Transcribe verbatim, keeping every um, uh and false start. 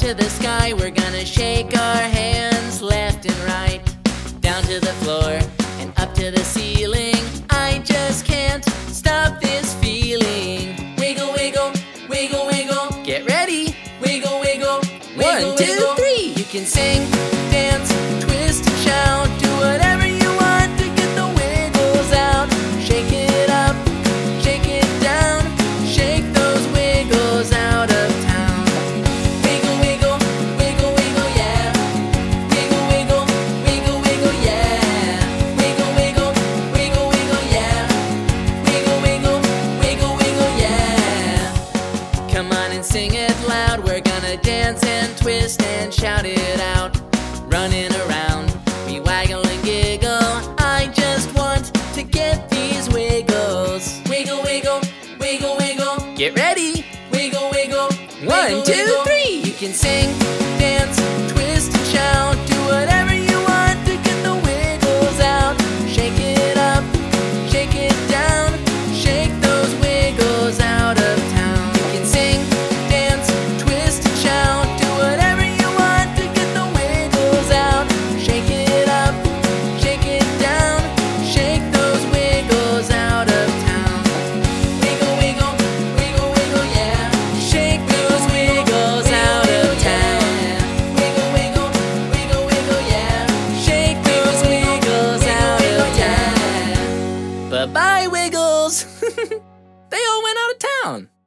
to the sky, we're gonna shake our hands left and right, down to the floor and up to the ceiling. I just can't stop this feeling. Wiggle, wiggle, wiggle, wiggle. Get ready. Wiggle, wiggle, wiggle, One, two, wiggle. three. You can sing, dance, twist, shout, do whatever you want to get the wiggles out. Shake it up, shake it down, shake those wiggles out of town. Wiggle, wiggle, wiggle, wiggle, yeah. Wiggle, wiggle, wiggle, wiggle, yeah. Wiggle, wiggle, wiggle, wiggle, yeah. Wiggle, wiggle, wiggle, wiggle, yeah. Come on and sing it loud. We're gonna dance and twist and shout it out. Running around, we waggle and giggle. I just want to get these wiggles. Wiggle, wiggle, wiggle, wiggle. Get ready. Wiggle, wiggle, One, two, wiggle. three. You can sing, dance, twist, and shout. Do whatever you want to get the wiggles out. Shake it up, shake it down, shake those wiggles out of town. You can sing, dance, twist, and shout. Do whatever you want to get the wiggles out. Shake it up, shake it down, shake those wiggles out of town. Wiggle, wiggle, wiggle, wiggle, yeah. Shake those wiggles out of town. Wiggle, wiggle, wiggle, wiggle, yeah. Shake those wiggles out of town. Bye-bye, Wiggles. They all went out of town.